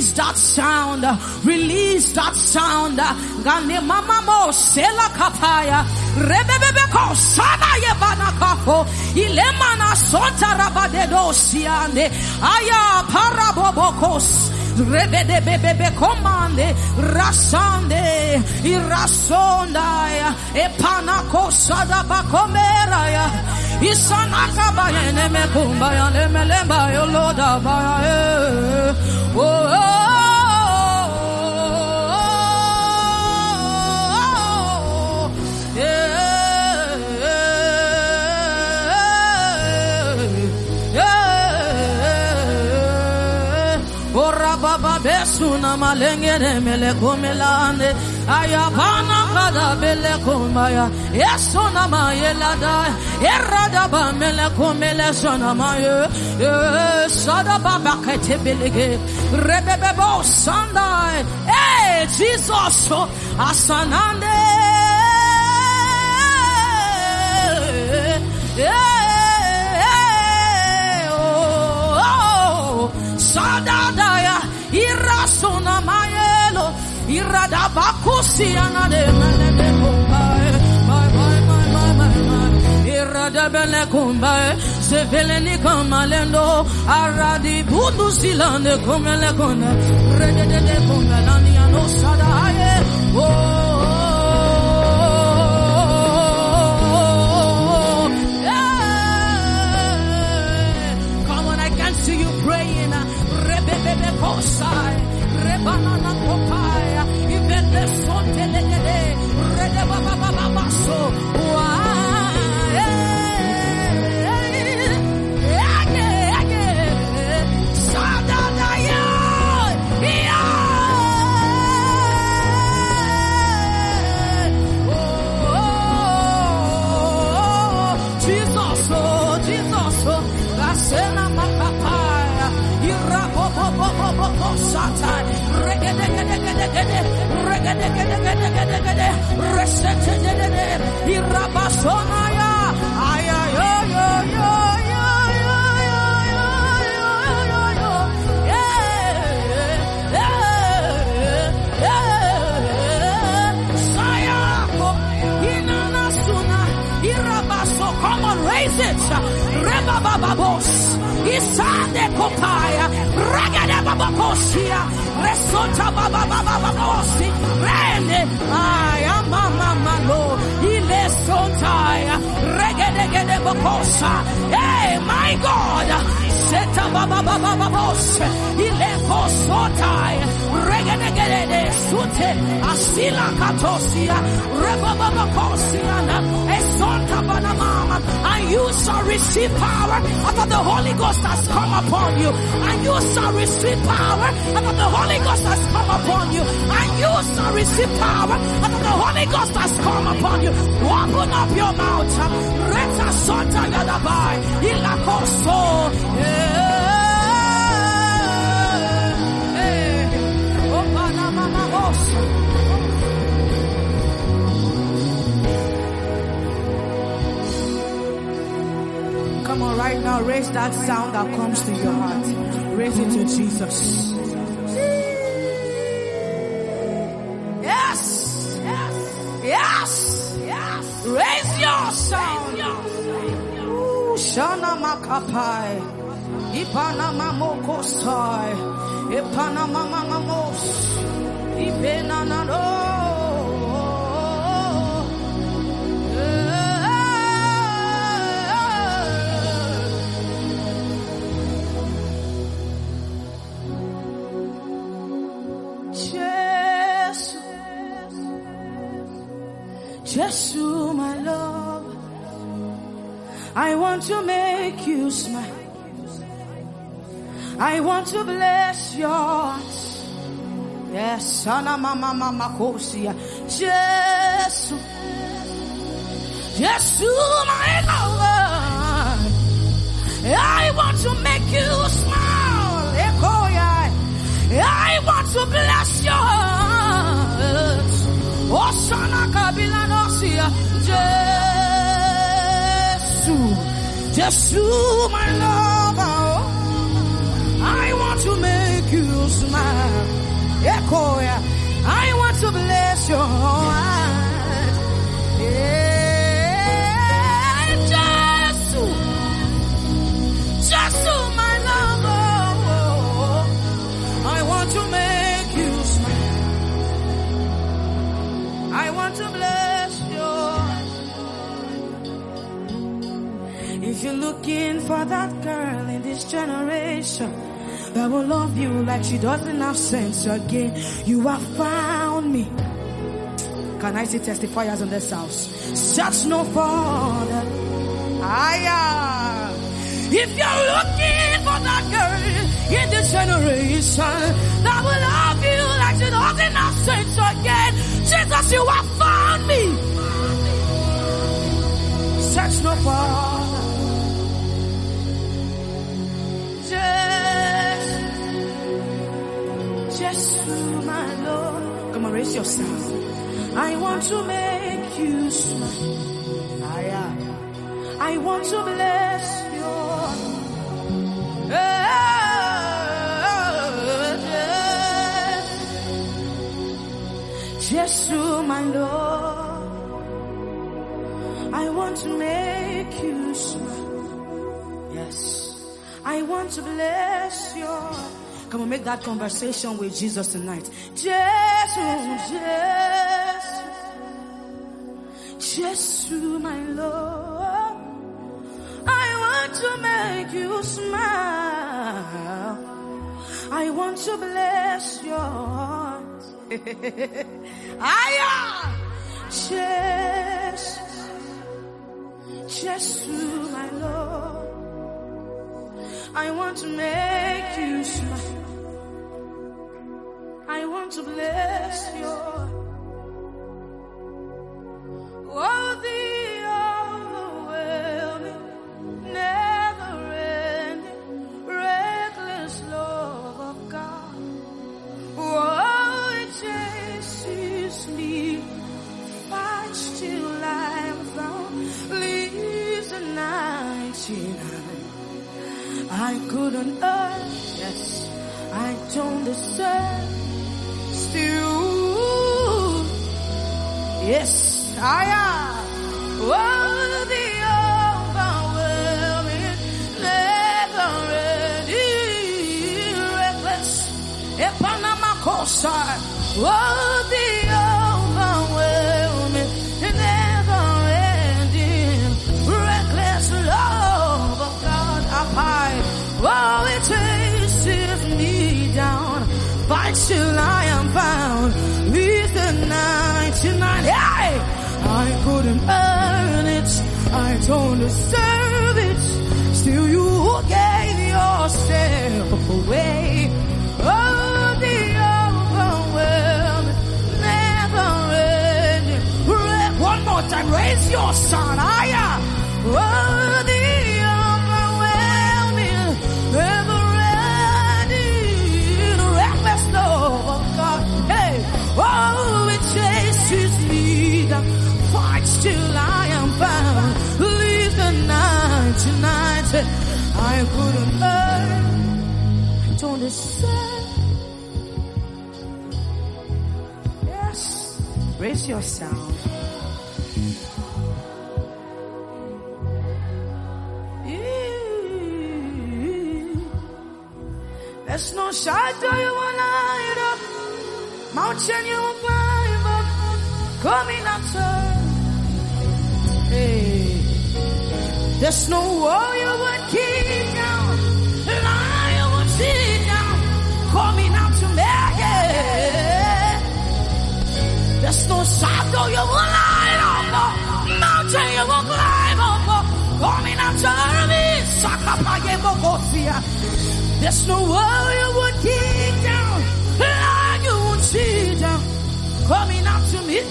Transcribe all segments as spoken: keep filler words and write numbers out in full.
Release that sound. Release that sound. Gane mama mo sela kapaya. Rebebebeko sana yebana kako. Ilemana sonta rabadedo siande. Aya parabobokos. Rebede bebebe komande rasande irasonda epanako sada bakomera ya isanaka bayene mekumba ya lemelemba yo loda baya oh Baba besuna malengere mele komelande ayabana kada bele komaya yesona mayelada erada ba mele komele sona maye sada baba kete belege rebebebo sanda eh Jesus asanande oh sada daya irasona mayelo irada bakusi anade melede kumbae bye bye bye bye bye bye irada bele kumbae seveleni kamalendo aradi bundu silande kumele kone redede de kumelani ano sadaye oh yeah. Come on, I can see you praying. Rebebebe kosai, rebanana kopaya, even the sonte legede, rede baba baba baso, why? Again, again, sadada ya, ya. Oh, Jesus, oh, Jesus, oh, la cena makapaya. Sata regede gede gede gede regede gede gede gede gede resete gede irabasona ya aya yo yo yo yo yo yo yo yo yo yeah yeah sayako inana suna irabaso. Come on, raise it. Reba bababos isande kopaya regede babakosia resota bababababosi rende aya mama malo ile sotaya regede gede bakosa. Hey my God, seta bababababos ile kosotaya regede gede sute asila katosia reba babakosia na esonta banamama. And you shall receive power after the Holy Ghost has come upon you. And you shall receive power after the Holy Ghost has come upon you. And you shall receive power after the Holy Ghost has come upon you. Open up your mouth. Reta sota yadabai. Ila koso. Opana mama bosa. Come on, right now, raise that sound that comes to your heart. Raise it to Jesus. Yes, yes, yes, yes. Raise your sound. Ooh, Shana makapai, ipana mamoko sai, ipana mama mamos, ipena nano. Jesus, my love, I want to make you smile. I want to bless your heart. Yes, sana mama mama kosia. Jesus, Jesus, my love, I want to make you smile. I want to bless your heart. Osana kabila nosia. Jesus, Jesus, my lover, I want to make you smile. If you're looking for that girl in this generation that will love you like she doesn't have sense again, you have found me. Can I see testifiers in this house? Search no further. Aya. If you're looking for that girl in this generation that will love you like she doesn't have sense again, Jesus, you have found me. Search no further. Just, just my Lord. Come on, raise your sound. I want to make you smile. I am. I want to bless your yes. Just my Lord. I want to make you smile. Yes. I want to bless your. Come on, make that conversation with Jesus tonight. Jesus, Jesus, Jesus, my Lord. I want to make you smile. I want to bless your heart. Aya, Jesus, Jesus, my Lord. I want to make you smile. I want to bless your. Oh, the overwhelming, never-ending, reckless love of God. Oh, it chases me, fights till I am found, leaves the ninety-nine. I couldn't earn, yes, I don't deserve. Still, yes, I am. Oh, the overwhelming, never-ending, reckless, Epanama Kosa. Oh, the overwhelming, never-ending, reckless love of God up high. Oh, it chases me down, fights till I am found, leave the ninety-nine. Hey! I couldn't earn it, I don't deserve it, still you gave yourself away. Oh, the overwhelming, never-ending. One more time, raise your son higher. Oh, the overwhelming, never-ending, reckless love of God. Hey, oh, it chases me down, fights till I am found, leave the ninety-nine. I couldn't earn, I don't deserve. Yes, raise your sound. There's no shadow you will light up, mountain you will climb up, coming after. Hey, there's no wall you would keep down, lie you would sit down, coming out to me. Yeah. There's no shadow you will light up, mountain you will climb up, coming after me. Sakapaye Bogosia. There's no wall you would keep down, lie you would sit down, coming out to me.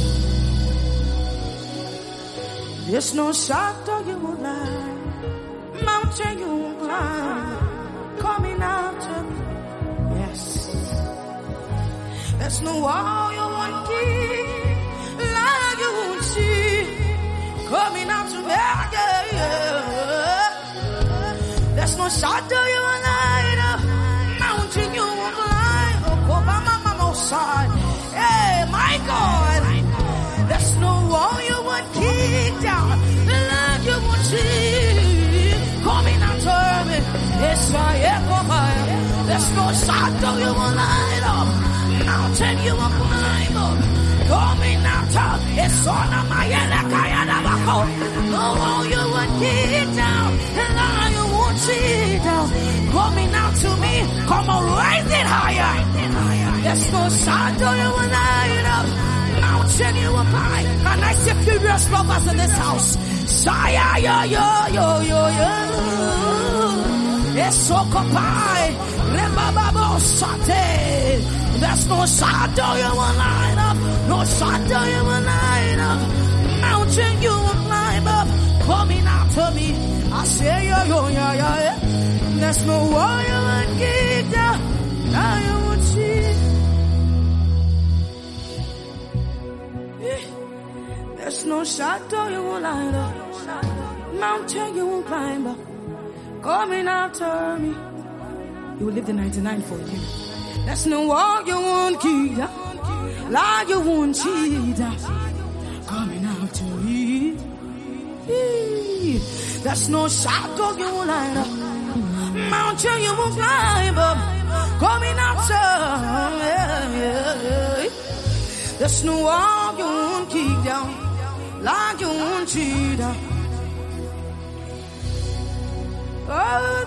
There's no shadow you will lie, mountain you will climb, coming after me. Yes. There's no wall you won't keep, lie you won't see, coming after me. Yeah, yeah. There's no shadow you will light up, mountain you will climb, oh, Obama, Mama, side. Hey, my God. There's no wall you won't kick down, the land you won't see, coming after me. Yes, I am. There's no shadow you won't light up, Mountain you will climb up. Coming out of it's on a Mayana Kayana. No wall you will kick down. And now you won't see down. Coming out to me. Come on, raise it higher. There's no shadow you will light up. Mountain you will climb. And I see furious lovers in this house. Shaya yo yo yo yo yo. It's so compay. Remababo sate. There's no shadow you will light up. No shadow you will light up. Mountain you will climb up. Coming out to me. I say yo yo yo yo. There's no wall you will kick down. Now you will see. There's no shadow you will light up. Mountain you will climb up. Coming after me. You will leave the ninety-nine for you. There's no wall you won't keep down. Lie you won't cheat down. Coming after me. There's no shadow you will light up. Mountain you will climb up. Coming after me. There's no wall you won't keep down. Lie you won't cheat down. Oh,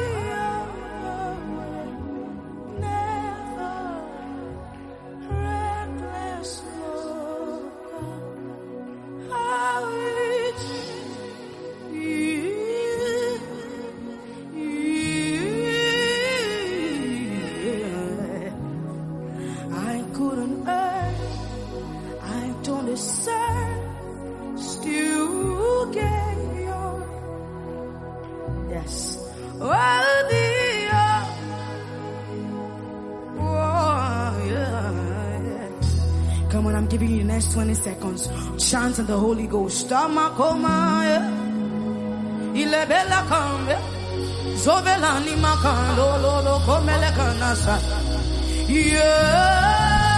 twenty seconds. Chant in the Holy Ghost. Tamakoma. Ilebela kambe. Zovela ni makando. Lolo komele kanasa. Yeah.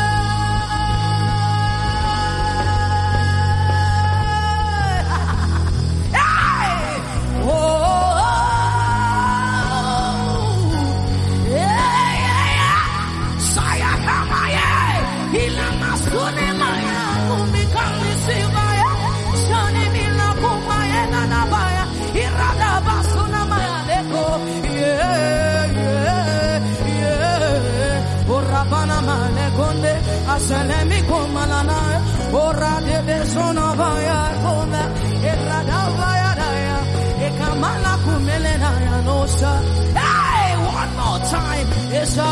Aselemi komalana ora de besona vaya konda erada vaya daya ekamala kumelena ya nosa. Hey, one more time. Yes, I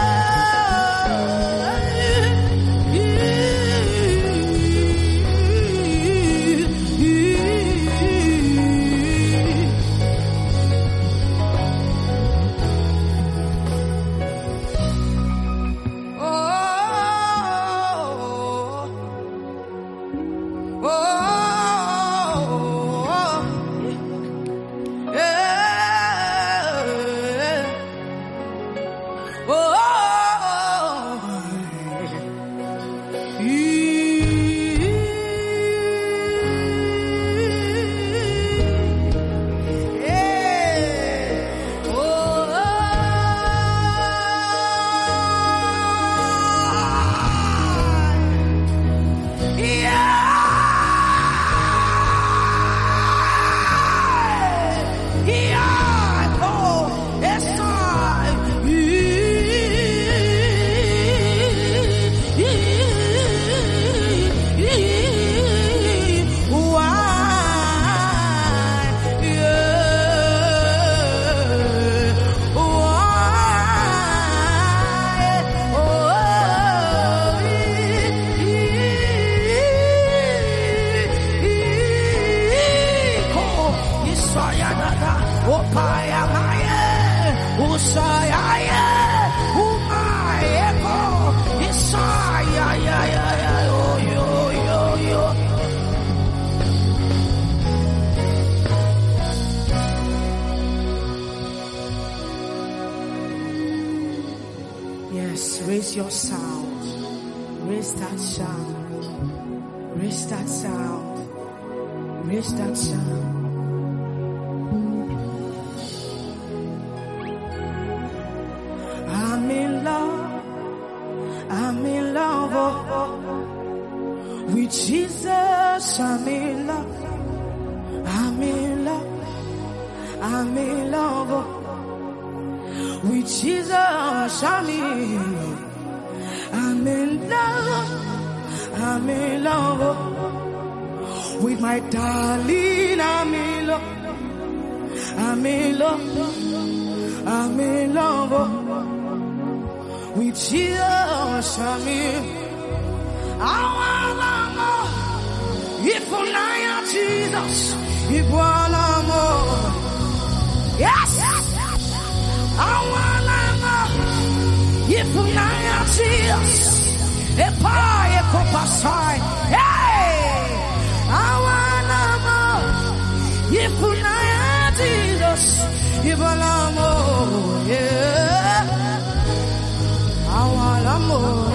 Raise your sound. Raise that sound. Raise that sound. Raise that sound. I'm in love. I'm Jesus, I'm in love. I'm in love. I'm in love. With Jesus, I'm in love. I'm in love. I'm in love. With my darling, I'm in love. I'm in love. I'm in love. With Jesus, I'm in. I want more. If I Jesus, if I more. Yes. I want more. If I Jesus, if I copasai. Hey. I want more. If I Jesus, if I more. Yeah. I want more.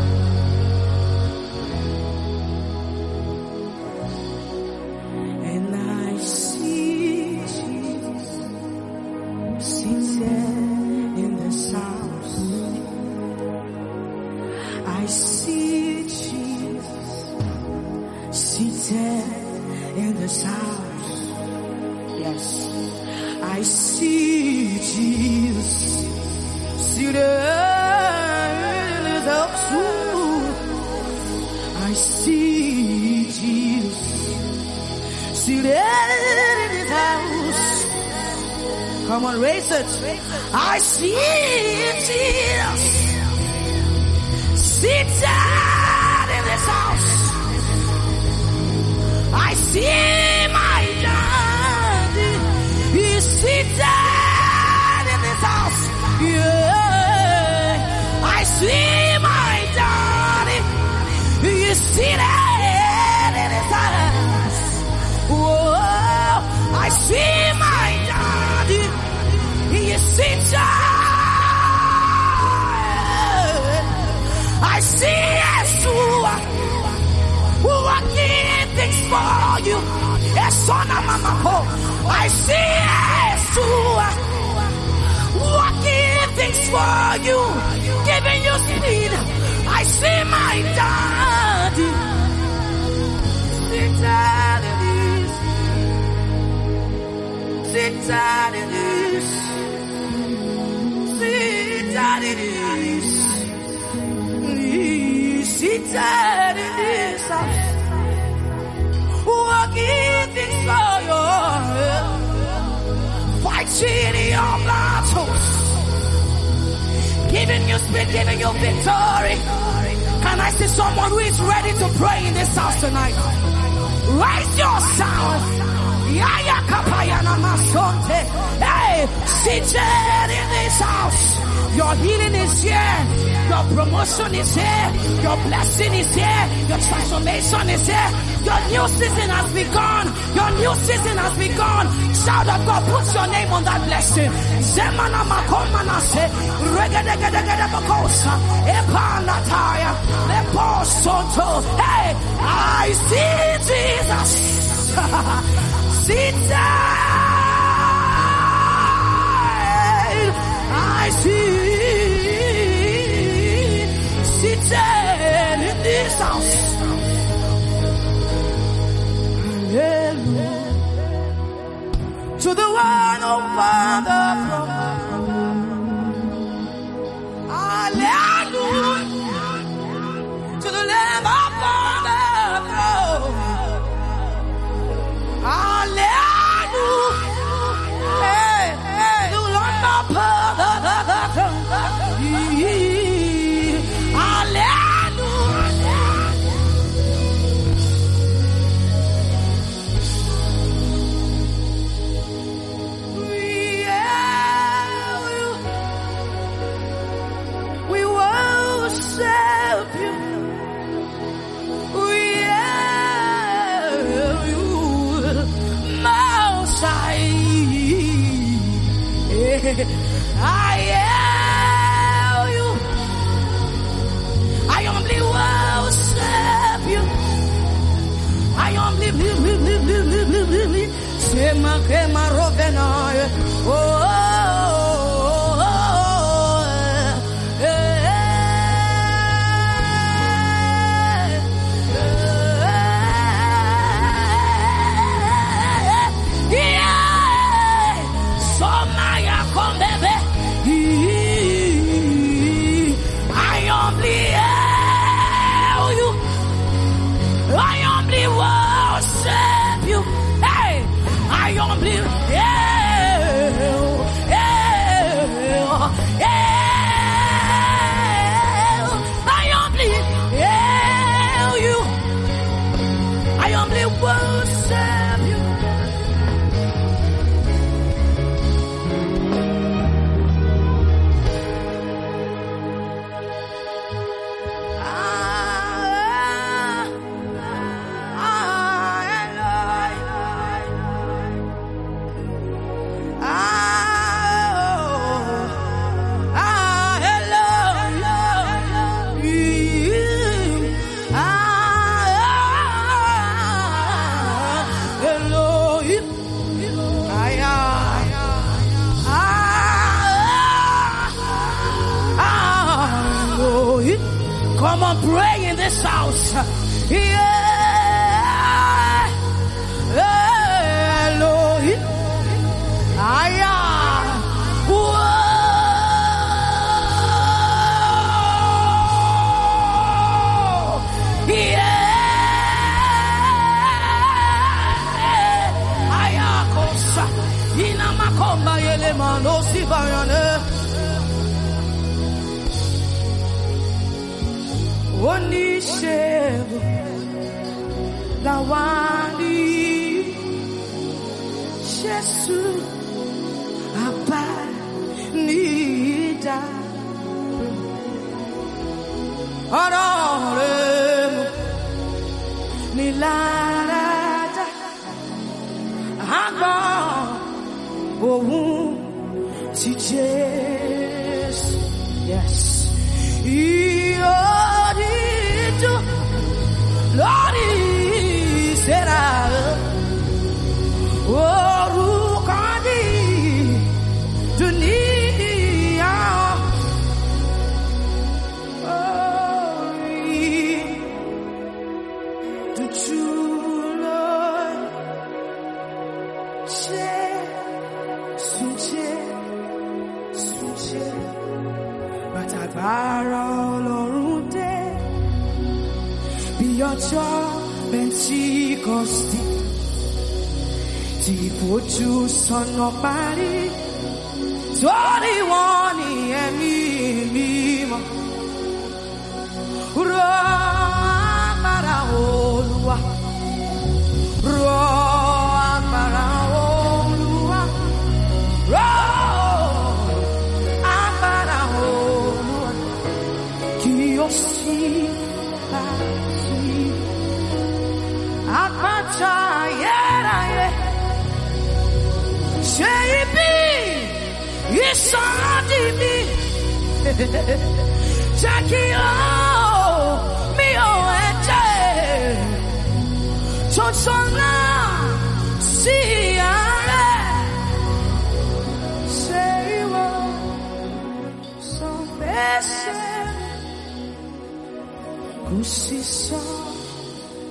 In this house, yes, I see Jesus seated in this house. I see Jesus seated in this house. Come on, raise it. I see Jesus seated in this house. I see my daddy. He's seated in this house. Yeah. I see my daddy. He's seated in this house. Whoa. I see my daddy. He is seated. I see Yeshua. Working things for you. I see Yeshua working things for you, giving you speed. I see my daddy. Sit down in this. Sit down in this. Sit down in this. Sit down in this. Working things for you, fighting your battles, giving you speed, giving you victory. Can I see someone who is ready to pray in this house tonight? Raise your sound. Yaya kapayana masonte. Hey, seated in this house. Your healing is here. Your promotion is here. Your blessing is here. Your transformation is here. Your new season has begun. Your new season has begun. Shout out God, put your name on that blessing. Zemana makomana se. Regedegedegede bakosa. Epanataya. Leposonto. Hey, I see Jesus. Sit down. I see. Seated in this house. Hallelujah. To the one over the throne. Hallelujah. To the Lamb upon the throne. Hallelujah. Hey, hey, the Lamb upon the throne. I am you. I humbly worship you. I humbly live, live, live, live, live, live, live, live. Sema kema rovena. Oh, oh, oh, eh, eh, eh. Come on, pray in this house. Yeah. Elohim. Aya. Whoa. Yeah. Aya kosa. Ina makomba yele manosi bayane. Oníṣègùn làwárí Jésù àbánidá ọ̀rọ̀ rẹ̀ ní láradá àgbọ̀ òun ti Jésù. Yes. Lori será orúkọ dunia. The true Lord, sunche, sunche, bàtàgbára Ọlọ́run dé. Bí ọjọ́ Pentecosti tí fojú sọ́nà parí, torí wọn ní ẹ̀mí mímọ́. Rọ̀ agbára Olúwa, rọ̀ agbára Olúwa, rọ̀ agbára Olúwa, kí ó sì Àpáta ayérayé, ṣe ibi ìsádi mi, jẹ́ kí ó mi ò ẹ̀jẹ̀ tuntun náà sí ààrẹ. Ṣé ìwọ sọ bẹ́ẹ̀ ṣe kò sí sọ.